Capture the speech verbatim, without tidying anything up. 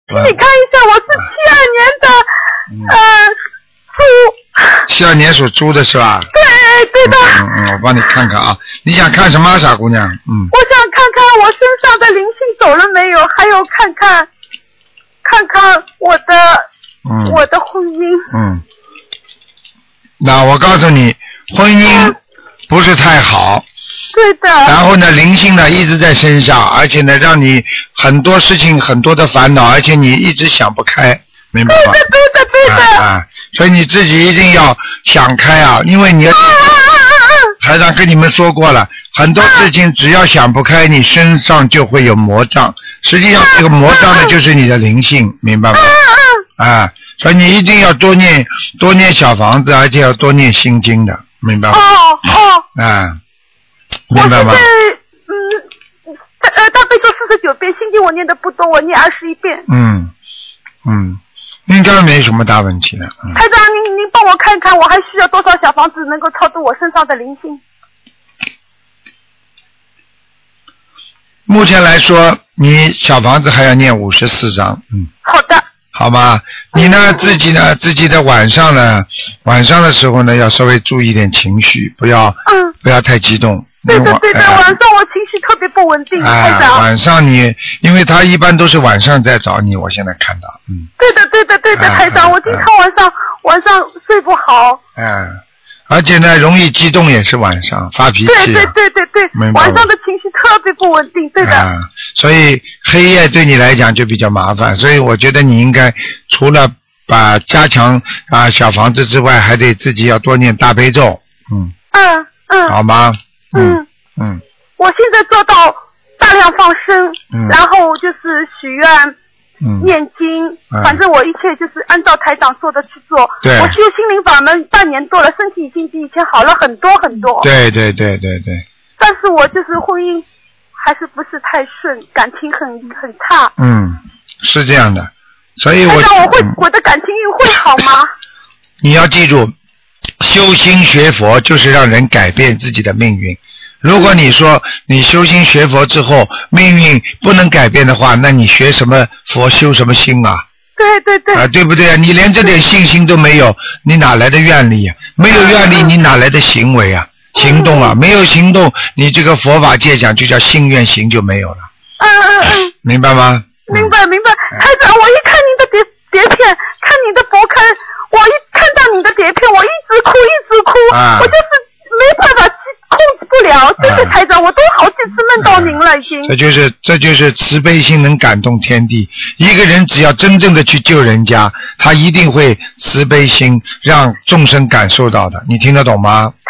请你看一下，我是七二年的、嗯、呃猪。 七二年属猪的是吧？ 对，对的。 嗯嗯，我帮你看看啊，你想看什么，傻姑娘？嗯。 我想看看我身上的灵性走了没有，还有看看看看我的、嗯、我的婚姻。 嗯。那我告诉你，婚姻不是太好。 对的。 然后呢，灵性呢一直在身上，而且呢，让你很多事情很多的烦恼，而且你一直想不开，明白吗？ 对的，对的，对的。 啊啊！所以你自己一定要想开啊，因为你要。台长跟你们说过了，很多事情只要想不开，你身上就会有魔障。实际上，这个魔障呢，就是你的灵性，明白吗？啊，所以你一定要多念多念小房子，而且要多念心经的，明白吗？ 哦哦。 啊，明白吗？ 我现在嗯呃大悲咒四十九遍，心经我念的不多，我念二十一遍。 嗯嗯，应该没什么大问题的。嗯、 台长，您您帮我看看，我还需要多少小房子能够超度我身上的灵性？ 目前来说，你小房子还要念五十四章，嗯。 好的。 好吧，你呢自己呢自己的晚上呢，晚上的时候呢要稍微注意点情绪，不要嗯不要太激动。 对的对的， 哎、 晚上我情绪特别不稳定。 哎，晚上你，因为他一般都是晚上在找你，我现在看到，嗯。 对的对的对的，台长，我经常晚上、哎、晚上睡不好。 哎。而且呢，容易激动也是晚上发脾气、啊。 对对对对对，晚上的情绪特别不稳定，对的。 啊，所以黑夜对你来讲就比较麻烦，所以我觉得你应该除了把加强啊小房子之外，还得自己要多念大悲咒，嗯。 嗯嗯。 好吗？ 嗯嗯, 嗯。 我现在做到大量放生， 嗯、 然后就是许愿。 嗯、 念经、 嗯， 反正我一切就是按照台长说的去做。 对。 我修心灵法门半年多了，身体已经比以前好了很多很多。 对对对对对。 但是我就是婚姻还是不是太顺，感情很很差。 嗯，是这样的，所以我。 台长，我会、嗯、我的感情运会好吗？ 你要记住，修心学佛就是让人改变自己的命运。如果你说你修心学佛之后命运不能改变的话，那你学什么佛修什么心啊？ 对对对。 啊，对不对啊？你连这点信心都没有，你哪来的愿力啊？没有愿力，你哪来的行为啊？行动啊？没有行动，你这个佛法界讲就叫信愿行就没有了。 嗯嗯嗯。 明白吗？ 明白明白。台长，我一看您的碟碟片，看你的博客，我一看到你的碟片，我一直哭一直哭， 啊、 我就是没办法。控制不了，真的台长、啊，我都好几次梦到您了，已经。 这就是这就是慈悲心能感动天地。一个人只要真正的去救人家，他一定会慈悲心让众生感受到的。你听得懂吗？